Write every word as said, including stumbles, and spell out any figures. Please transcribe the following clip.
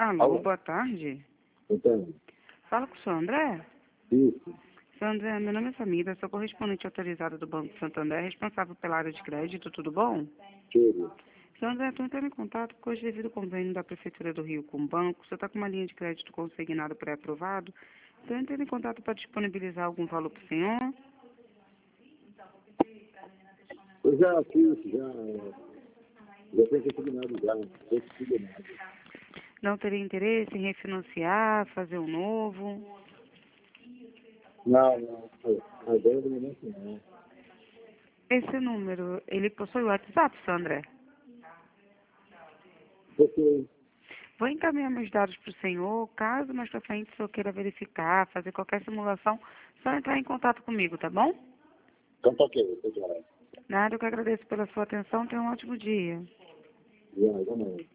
Alô, Alô? boa tarde. Então, Fala com o senhor André. isso, Senhor André, meu nome é Samira, sou correspondente autorizada do Banco Santander, responsável pela área de crédito, tudo bom? tudo. Senhor André, estou entrando em contato porque hoje, devido ao convênio da Prefeitura do Rio com o banco, o senhor está com uma linha de crédito consignado pré-aprovado. Estou entrando em contato para disponibilizar algum valor para o senhor. Eu já fiz, já, já tenho consignado já, tenho consignado. Não teria interesse em refinanciar, fazer um novo? Não, não, agora no momento não. Esse número, ele possui o WhatsApp, senhor André? Porque, Vou encaminhar meus dados para o senhor, caso mais para frente o senhor queira verificar, fazer qualquer simulação, só entrar em contato comigo, tá bom? então tá ok, eu tô já. Nada, eu que agradeço pela sua atenção, tenha um ótimo dia. Já, já não.